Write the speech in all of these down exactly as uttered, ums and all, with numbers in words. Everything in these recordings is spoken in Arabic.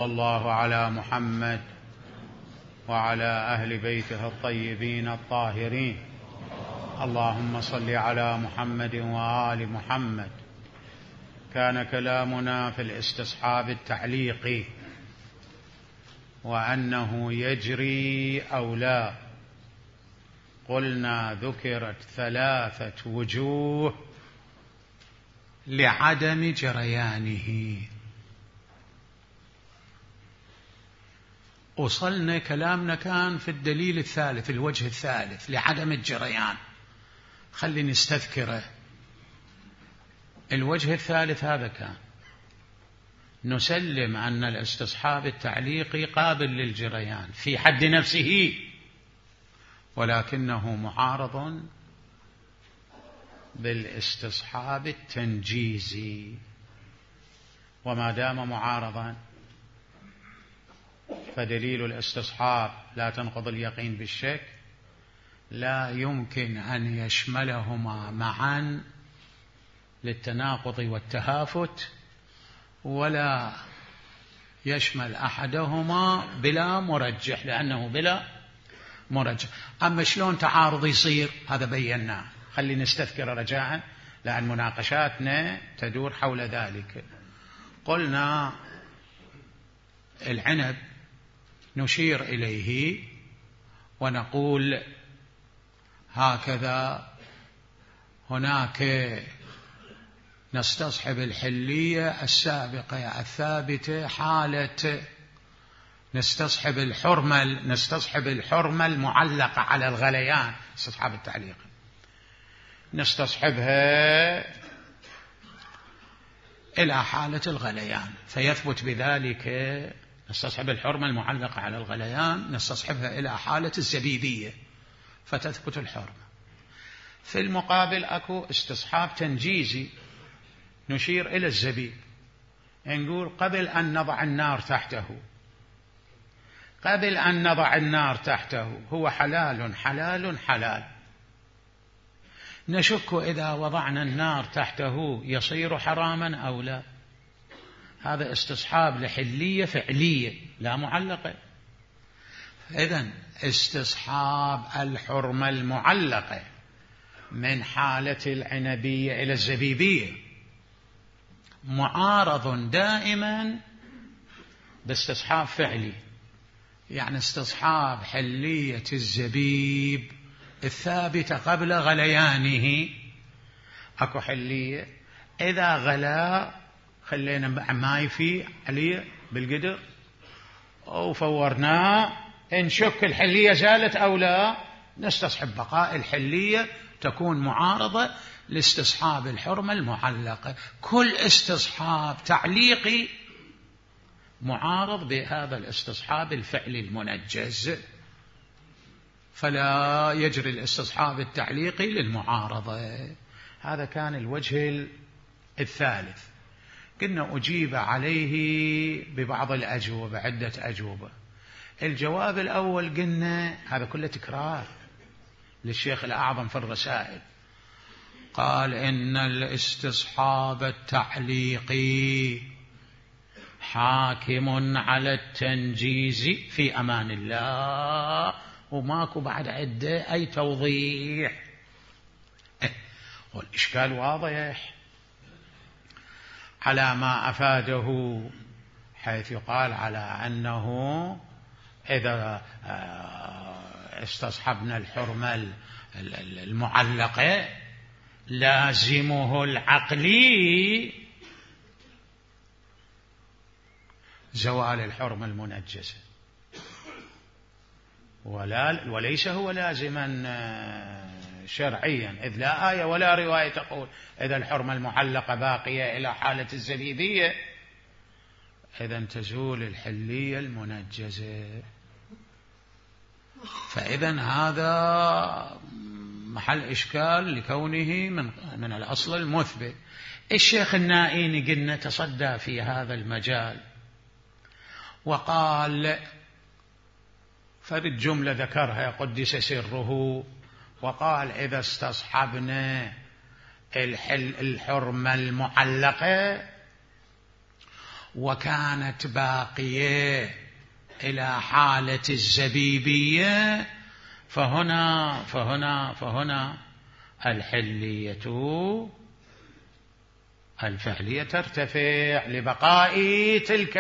الله على محمد وعلى أهل بيته الطيبين الطاهرين. اللهم صل على محمد وآل محمد. كان كلامنا في الاستصحاب التعليقي وأنه يجري أو لا. قلنا ذكرت ثلاثة وجوه لعدم جريانه. وصلنا كلامنا كان في الدليل الثالث، الوجه الثالث لعدم الجريان. خلي نستذكره. الوجه الثالث هذا كان نسلم أن الاستصحاب التعليقي قابل للجريان في حد نفسه، ولكنه معارض بالاستصحاب التنجيزي. وما دام معارضا فدليل الاستصحاب لا تنقض اليقين بالشك لا يمكن أن يشملهما معا للتناقض والتهافت، ولا يشمل أحدهما بلا مرجح، لأنه بلا مرجح. أما شلون تعارض يصير هذا بيناه. خلي نستذكر رجاء لأن مناقشاتنا تدور حول ذلك. قلنا العنب نشير إليه ونقول هكذا هناك نستصحب الحلية السابقة الثابتة حالة نستصحب الحرمة نستصحب الحرمة المعلقة على الغليان، استصحاب التعليق نستصحبها إلى حالة الغليان فيثبت بذلك. نستصحب الحرمة المعلقة على الغليان نستصحبها إلى حالة الزبيبية فتثبت الحرمة. في المقابل أكو استصحاب تنجيزي نشير إلى الزبيب، نقول قبل أن نضع النار تحته قبل أن نضع النار تحته هو حلال حلال حلال. نشك إذا وضعنا النار تحته يصير حراما أو لا. هذا استصحاب لحلية فعلية لا معلقة. إذن استصحاب الحرمة المعلقة من حالة العنبية إلى الزبيبية معارض دائما باستصحاب فعلي، يعني استصحاب حلية الزبيب الثابتة قبل غليانه. أكو حلية إذا غلا خلينا ماي فيه عليه بالقدر وفورناه، نشك الحلية زالت أو لا، نستصحب بقاء الحلية، تكون معارضة لاستصحاب الحرمة المعلقة. كل استصحاب تعليقي معارض بهذا الاستصحاب الفعلي المنجز، فلا يجري الاستصحاب التعليقي للمعارضة. هذا كان الوجه الثالث. كنا أجيب عليه ببعض الأجوبة، عدة أجوبة. الجواب الأول قلنا هذا كله تكرار للشيخ الأعظم في الرسائل، قال إن الاستصحاب التعليقي حاكم على التنجيز في أمان الله، وماكو بعد عدة أي توضيح. والإشكال واضح على ما أفاده، حيث يقال على أنه إذا استصحبنا الحرمة المعلقة لازمه العقلي زوال الحرمة المنجزة، ولا وليس هو لازما شرعيا، إذ لا آية ولا رواية تقول إذا الحرمة المعلقة باقية إلى حالة الزبيبية إذا تزول الحلية المنجزة. فإذا هذا محل إشكال لكونه من, من الأصل المثبت. الشيخ النائيني قلنا تصدى في هذا المجال وقال فرد جملة ذكرها قدس سره، وقال إذا استصحبنا الحل الحرمة المعلقة وكانت باقية إلى حالة الزبيبية، فهنا فهنا فهنا الحلية الفعلية ترتفع لبقاء تلك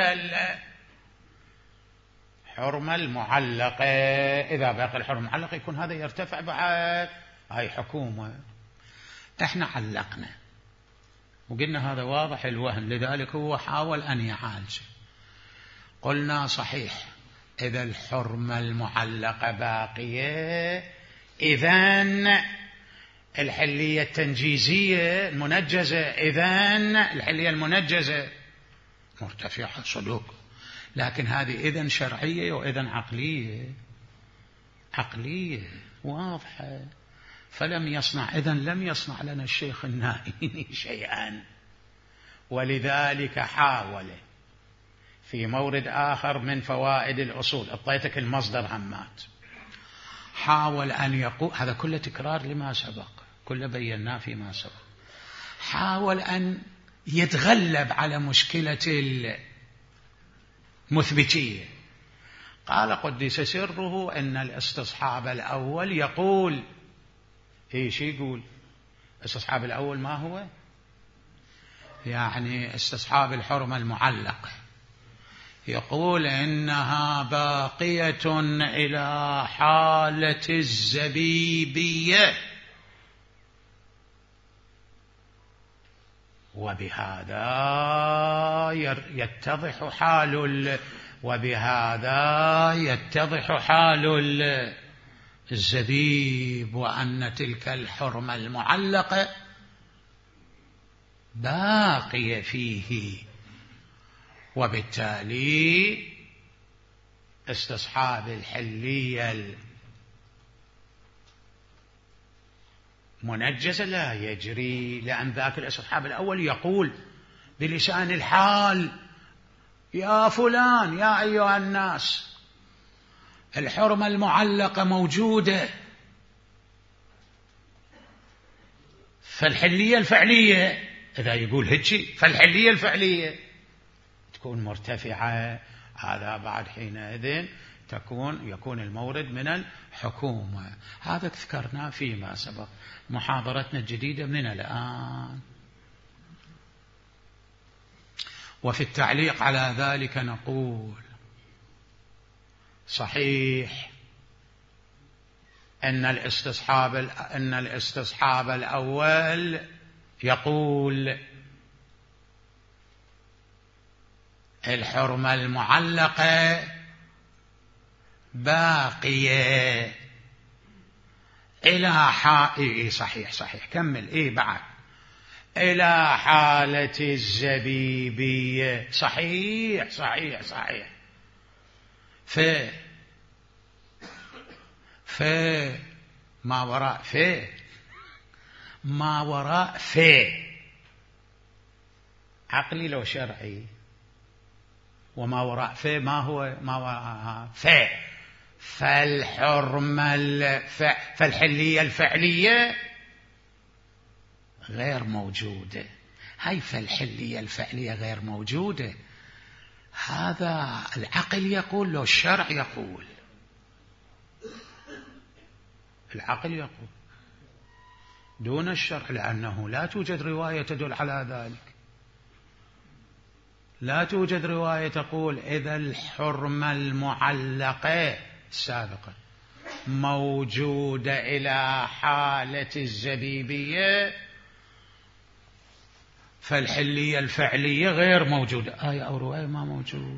الحرمة المعلقة. إذا باقي الحرمة المعلقة يكون هذا يرتفع بعد. هاي حكومة. احنا علقنا وقلنا هذا واضح الوهن، لذلك هو حاول أن يعالجه. قلنا صحيح إذا الحرمة المعلقة باقية إذن الحلية التنجيزية المنجزة، إذن الحلية المنجزة مرتفعة صدوق. لكن هذه إذن شرعية وإذن عقلية، عقلية واضحة. فلم يصنع إذن لم يصنع لنا الشيخ النائيني شيئا، ولذلك حاول في مورد آخر من فوائد الأصول، أعطيتك المصدر همات، حاول أن يقول هذا كله تكرار لما سبق، كله بيناه فيما سبق. حاول أن يتغلب على مشكلة المثبتية. قال قدس سره أن الاستصحاب الأول يقول إيش يقول؟ استصحاب الأول ما هو؟ يعني استصحاب الحرمة المعلقة، يقول إنها باقية إلى حالة الزبيبية، وبهذا يتضح حال وبهذا يتضح حال الزبيب، وأن تلك الحرمة المعلقة باقية فيه، وبالتالي استصحاب الحلية المنجزة لا يجري، لأن ذاك الاستصحاب الأول يقول بلسان الحال: يا فلان، يا أيها الناس، الحرمة المعلقة موجودة، فالحلية الفعلية، إذا يقول هيك فالحلية الفعلية تكون مرتفعة. هذا بعد حينئذ تكون يكون المورد من الحكومة. هذا ذكرناه فيما سبق. محاضرتنا الجديدة من الآن. وفي التعليق على ذلك نقول: صحيح أن الاستصحاب أن الاستصحاب الأول يقول الحرمة المعلقة باقية إلى حائل، صحيح صحيح كمل إيه بعد، إلى حالة الزبيبية، صحيح صحيح صحيح. ف ف ما وراء ف ما وراء ف عقلي لو شرعي، وما وراء ف ما هو ما وراء ف فالحرمة الف... فالحلية الفعلية غير موجودة. هاي فالحلية الفعلية غير موجودة. هذا العقل يقول لو الشرع يقول، العقل يقول دون الشرع، لأنه لا توجد رواية تدل على ذلك. لا توجد رواية تقول إذا الحرمة المعلقة السابقة موجودة إلى حالة الزبيبية فالحلية الفعلية غير موجودة. آية أو رواية ما موجود.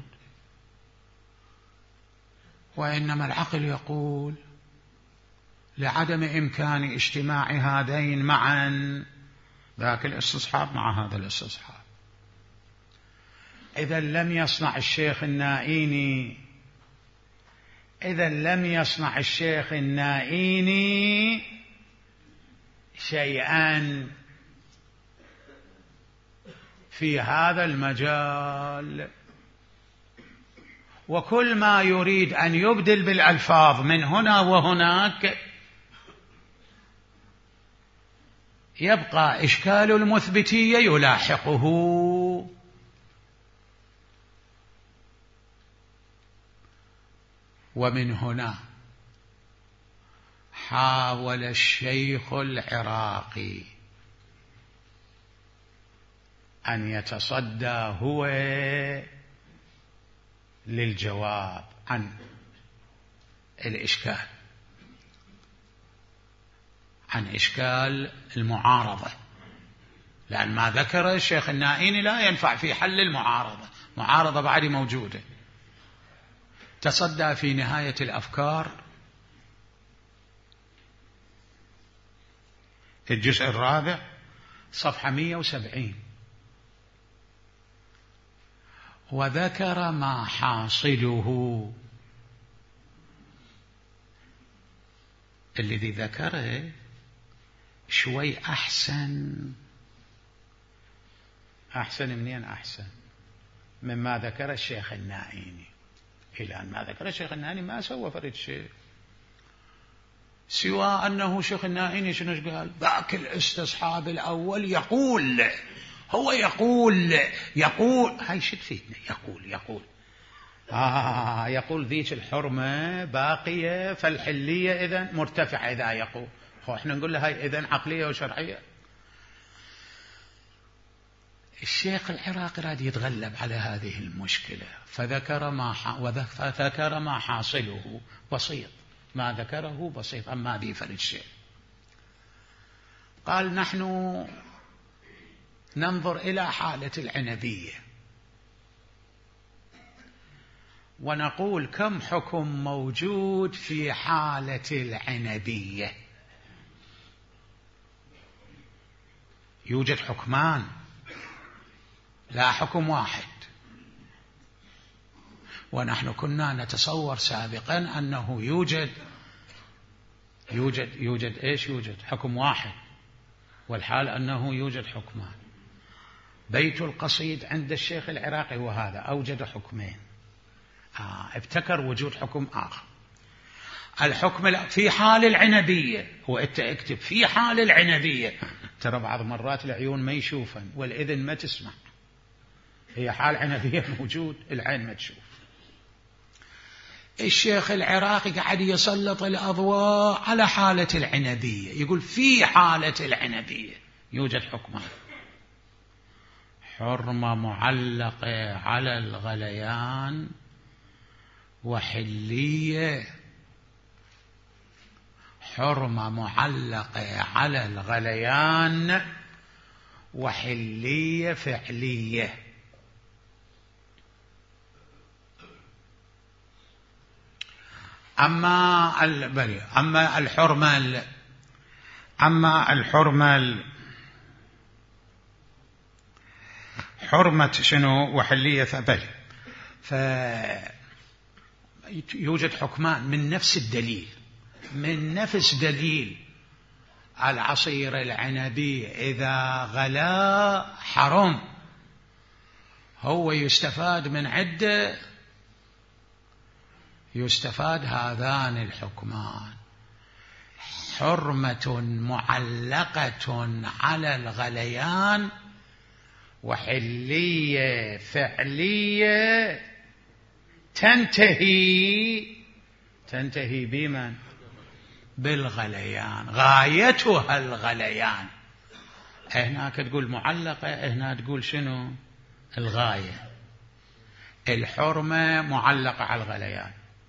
وإنما العقل يقول لعدم إمكان اجتماع هذين معا، ذاك الاستصحاب مع هذا الاستصحاب. إذا لم يصنع الشيخ النائيني إذا لم يصنع الشيخ النائيني شيئا في هذا المجال، وكل ما يريد أن يبدل بالألفاظ من هنا وهناك يبقى إشكال المثبتية يلاحقه. ومن هنا حاول الشيخ العراقي أن يتصدى هو للجواب عن الإشكال، عن إشكال المعارضة، لأن ما ذكر الشيخ النائيني لا ينفع في حل المعارضة، معارضة بعد موجودة. تصدى في نهاية الأفكار الجزء الرابع صفحة مئة وسبعين، وذكر ما حاصله. الذي ذكره شوي أحسن، أحسن منين أحسن مما ذكر الشيخ النائيني. إلى أن ما ذكر الشيخ النائيني ما سوى فرد شيء، سوى أنه شيخ النائيني شنو قال؟ ذاك الاستصحاب الأول يقول، هو يقول يقول هاي شو تفيدنا؟ يقول يقول آه يقول ذيك الحرمة باقية فالحلية إذن مرتفعة. إذا يقول هو إحنا نقول له هاي إذن عقلية وشرعية. الشيخ العراقي راد يتغلب على هذه المشكلة، فذكر ما ح... وذكر ما حاصله بسيط، ما ذكره بسيط، أما ذي فرد شيء. قال نحن ننظر إلى حالة العنبية ونقول كم حكم موجود في حالة العنبية. يوجد حكمان، لا حكم واحد. ونحن كنا نتصور سابقا أنه يوجد يوجد يوجد إيش يوجد حكم واحد، والحال أنه يوجد حكمان. بيت القصيد عند الشيخ العراقي وهذا أوجد حكمين، آه ابتكر وجود حكم آخر. الحكم في حال العنبية، وأنت اكتب في حال العنبية، ترى بعض مرات العيون ما يشوفن والإذن ما تسمع، هي حال عنبية موجود، العين ما تشوف. الشيخ العراقي قاعد يسلط الأضواء على حالة العنبية، يقول في حالة العنبية يوجد حكمان: حرمة معلقة على الغليان، وحلية. حرمة معلقة على الغليان وحلية فعلية. أما البري أما الحرمة أما الحرمة حرمة شنو وحلية فبري، فيوجد حكمان من نفس الدليل، من نفس دليل العصير العنبي إذا غلا حرم. هو يستفاد من عدة، يستفاد هذان الحكمان: حرمة معلقة على الغليان، وحلية فعلية تنتهي تنتهي بمن؟ بالغليان، غايتها الغليان. هناك تقول معلقة، هنا تقول شنو؟ الغاية. الحرمة معلقة على الغليان،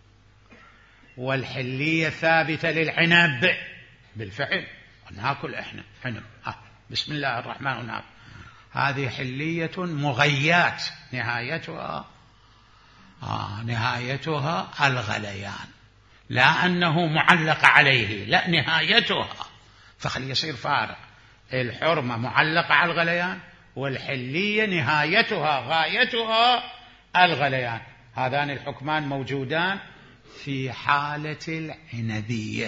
والحلية ثابتة للعنب بالفعل، وناكل احنا عنب، آه. بسم الله الرحمن الرحيم. هذه حلية مغيات، نهايتها آه نهايتها الغليان، لا أنه معلق عليه، لا، نهايتها. فخلي يصير فارق، الحرمة معلقة على الغليان، والحلية نهايتها غايتها الغليان. هذان الحكمان موجودان في حالة العنبية،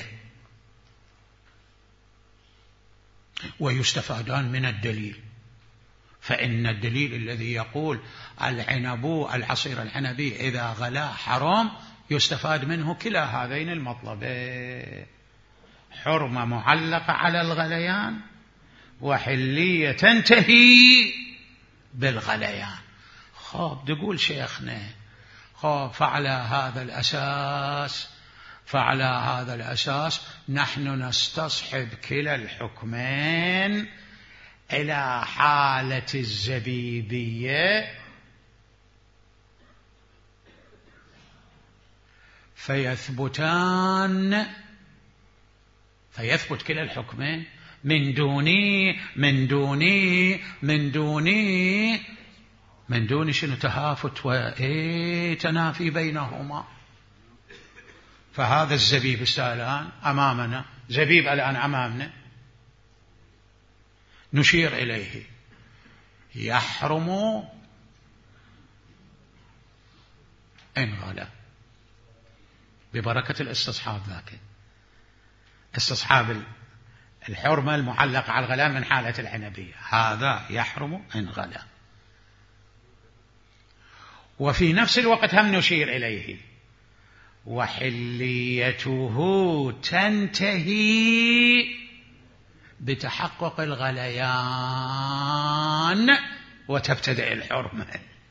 ويستفادان من الدليل. فإن الدليل الذي يقول العنب العصير العنبي إذا غلا حرام يستفاد منه كلا هذين المطلبين: حرمة معلقة على الغليان، وحلية تنتهي بالغليان. خب تقول شيخنا فعلى هذا الأساس فعلى هذا الأساس نحن نستصحب كلا الحكمين إلى حالة الزبيبية فيثبتان فيثبت كلا الحكمين من دوني من دوني من دوني من دون شنو تهافت وتنافي بينهما. فهذا الزبيب الآن أمامنا، زبيب الآن أمامنا نشير إليه يحرم إن غلا ببركة الاستصحاب، ذاك استصحاب الحرمة المعلقة على الغلاء من حالة العنبية، هذا يحرم إن غلا. وفي نفس الوقت هم نشير إليه وحليته تنتهي بتحقق الغليان وتبتدئ الحرمة،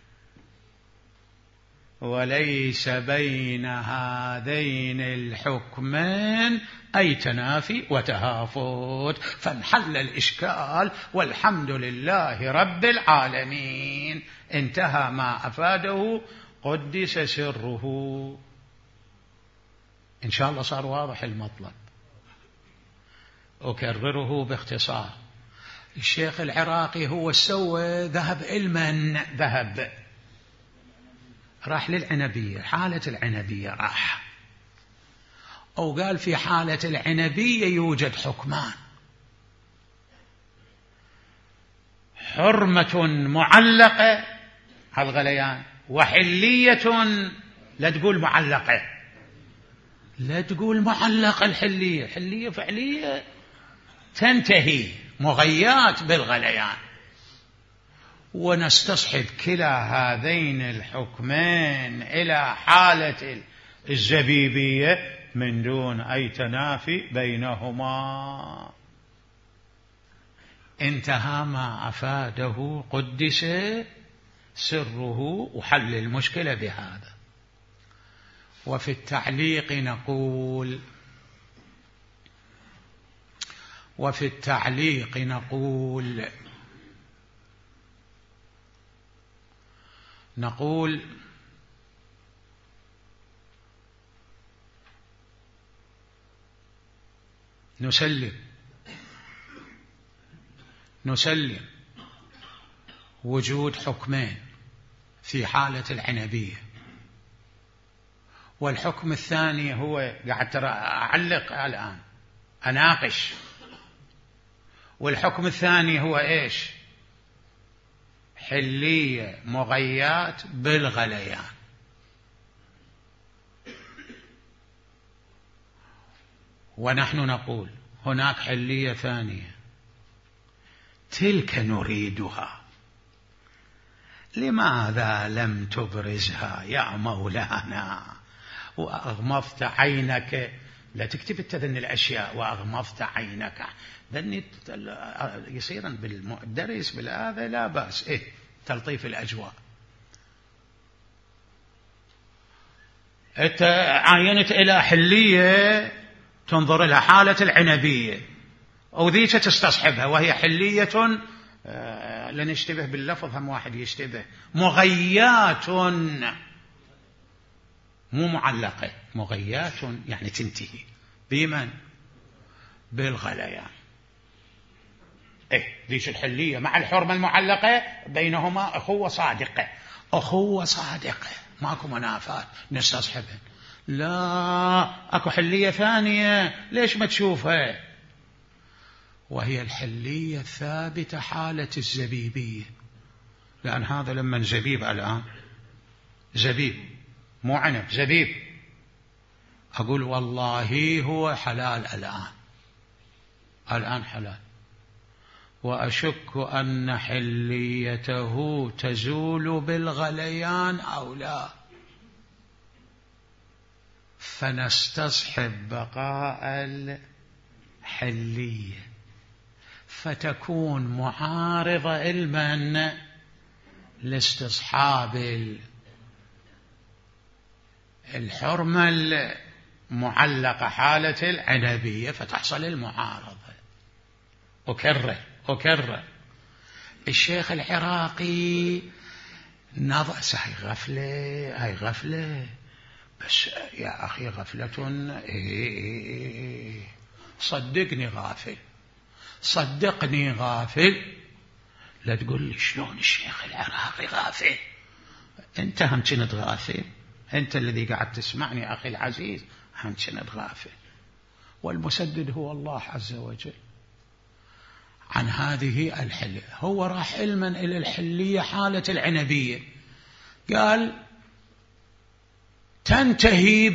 وليس بين هذين الحكمين أي تنافي وتهافت، فانحل الإشكال والحمد لله رب العالمين. انتهى ما أفاده قدس سره. إن شاء الله صار واضح المطلب. أكرره باختصار. الشيخ العراقي هو سوى ذهب علما ذهب راح للعنبية، حالة العنبية راح، أو قال في حالة العنبية يوجد حكمان، حرمة معلقة على الغليان وحلية، لا تقول معلقة، لا تقول معلقة، الحلية حلية فعلية تنتهي مغيات بالغليان. ونستصحب كلا هذين الحكمين إلى حالة الزبيبية من دون أي تنافي بينهما. انتهى ما أفاده قدس سره وحل المشكلة بهذا. وفي التعليق نقول وفي التعليق نقول نقول نسلم نسلم وجود حكمين في حالة العنبية، والحكم الثاني هو قاعد ترى أعلق الآن أناقش، والحكم الثاني هو إيش؟ حلية مغيات بالغليان. ونحن نقول هناك حلية ثانية تلك نريدها، لماذا لم تبرزها يا مولانا وأغمضت عينك؟ لا تكتب تذن الأشياء وأغمضت عينك، ذني يصيرا بالدرس بالآذى لا بأس، إيه تلطيف الأجواء. أنت عاينت إلى حلية تنظر إلى حالة العنبية أو ذيك تستصحبها، وهي حلية آه لنشتبه باللفظ، هم واحد يشتبه، مغيات مو معلقة، مغيات يعني تنتهي بمن؟ بالغليان. إيه ذيك الحلية مع الحرمة المعلقة بينهما أخوة صادقة، أخوة صادقة ماكو منافات نستصحبها. لا أكو حلية ثانية، ليش ما تشوفها؟ وهي الحلية الثابتة حالة الزبيبية، لأن هذا لما زبيب الآن زبيب مو عنب، زبيب، أقول والله هو حلال الآن، الآن حلال، وأشك أن حليته تزول بالغليان أو لا، فنستصحب بقاء الحلية، فتكون معارضة علما لاستصحاب الحرمة المعلقة حالة العنبية فتحصل المعارضة. أكرر أكرر الشيخ العراقي نظر هاي غفلة هاي غفلة بس يا أخي غفلة إيه صدقني غافل صدقني غافل. لا تقول لي شلون الشيخ العراقي غافل، أنت هم كنت غافل، أنت الذي قاعد تسمعني أخي العزيز هم كنت غافل، والمسدد هو الله عز وجل عن هذه الحلية. هو راح علما إلى الحلية حالة العنبية، قال تنتهي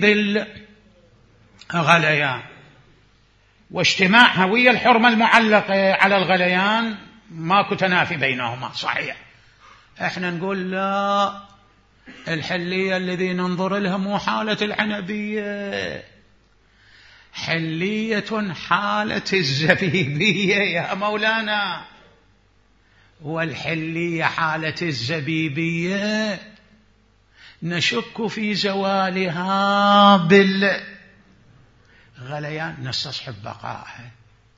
بالغليان واجتماعها ويا الحرمة المعلقة على الغليان ماكو تنافي بينهما. صحيح احنا نقول لا، الحلية الذي ننظر لها مو حالة العنبية، حلية حالة الزبيبية يا مولانا، والحلية حالة الزبيبية نشك في زوالها بالغليان، نستصحب بقائها،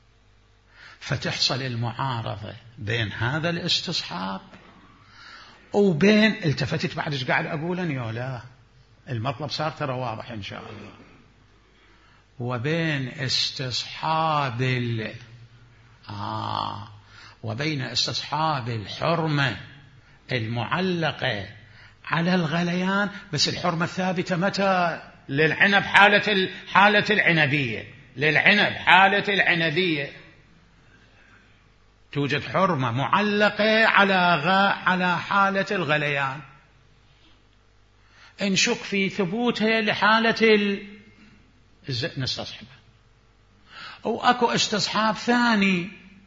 فتحصل المعارضة بين هذا الاستصحاب وبين التفتت بعد ايش قاعد أقولا يا لا المطلب صار ترى واضح إن شاء الله، وبين استصحاب ال... آه وبين استصحاب الحرمة المعلقة على الغليان، بس الحرمة الثابتة متى؟ للعنب حالة حالة العنبية، للعنب حالة العنبية توجد حرمة معلقة على غا على حالة الغليان، نشك في ثبوتها لحالة ال... نستصحبها. أو أكو استصحاب ثاني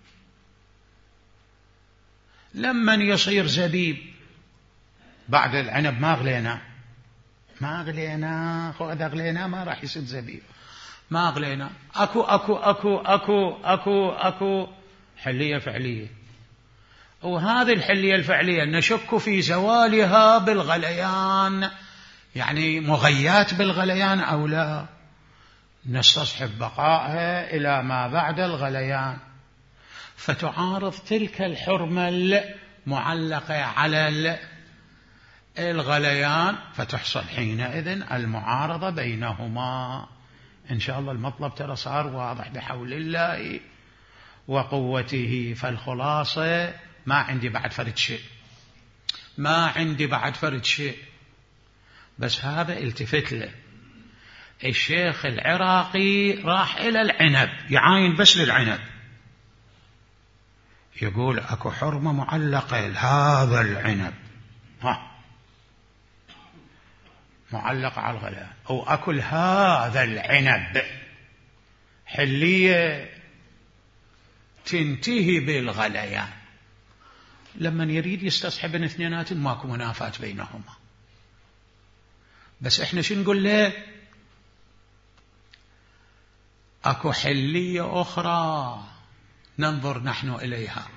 لمن يصير زبيب بعد العنب ما غلينا ما غلينا خو إذا غلينا ما راح يصير زبيب، ما غلينا أكو أكو أكو أكو أكو أكو حلية فعلية، وهذه الحلية الفعلية نشك في زوالها بالغليان، يعني مغيات بالغليان أو لا، نستصحب بقائها إلى ما بعد الغليان، فتعارض تلك الحرمة المعلقة على الغليان، فتحصل حينئذ المعارضة بينهما. إن شاء الله المطلب ترى صار واضح بحول الله وقوته. فالخلاصة ما عندي بعد فرد شيء، ما عندي بعد فرد شيء، بس هذا التفت له الشيخ العراقي راح إلى العنب يعاين بس للعنب، يقول أكو حرمة معلقة لهذا العنب، ها معلقة على الغليان، أو أكل هذا العنب حلية تنتهي بالغليان. لما يريد يستصحب اثنينات ماكو منافاة بينهما، بس احنا شو نقول له؟ أكو حلية أخرى ننظر نحن إليها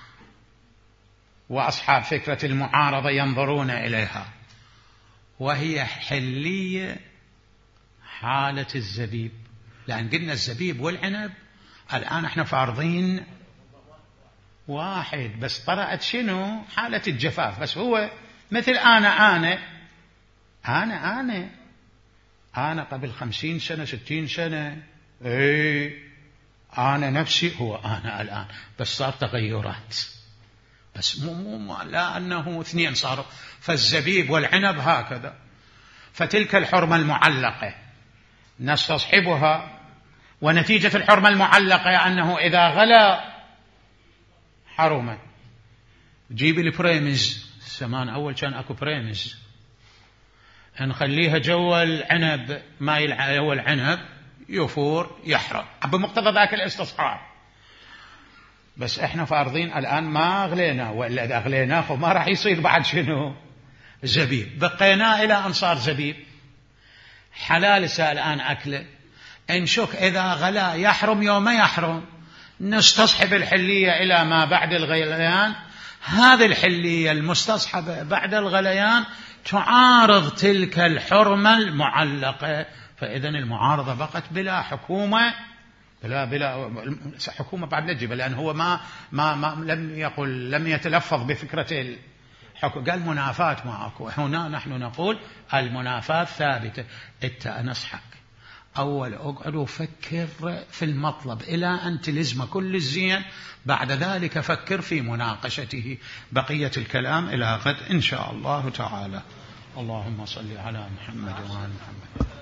وأصحاب فكرة المعارضة ينظرون إليها، وهي حلية حالة الزبيب، لأن قلنا الزبيب والعنب الآن احنا فارضين واحد، بس طرأت شنو؟ حالة الجفاف، بس هو مثل أنا أنا أنا أنا أنا قبل خمسين سنة ستين سنة إيه أنا نفسي هو أنا الآن، بس صار تغيرات، بس مو مو لا أنه اثنين صاروا، فالزبيب والعنب هكذا. فتلك الحرمة المعلقة نستصحبها، ونتيجة الحرمة المعلقة أنه إذا غلا حرمة. جيب البريمز، زمان أول كان أكو بريمز نخليها جوا العنب، ما يلعب جوا العنب يفور يحرق بمقتضى ذاك الاستصحاب، بس احنا فارضين الآن ما أغلينا، وإلا إذا أغليناه ما راح يصير بعد شنو؟ زبيب، بقينا إلى أن صار زبيب حلال الآن أكله، نشك إذا غلا يحرم يوم ما يحرم، نستصحب الحلية إلى ما بعد الغليان، هذه الحلية المستصحبة بعد الغليان تعارض تلك الحرمة المعلقة، فإذا المعارضة بقت بلا حكومة، بلا بلا حكومة بعد نجيب، لأن هو ما ما ما لم يقل، لم يتلفظ بفكرة الحكم، قال منافاة معك. هنا نحن نقول المنافاة ثابتة. أنت أنصحك أول أقعد وفكر في المطلب إلى أن تلزم كل الزين، بعد ذلك فكر في مناقشته. بقية الكلام إلى غد إن شاء الله تعالى. اللهم صل على محمد وعلى محمد.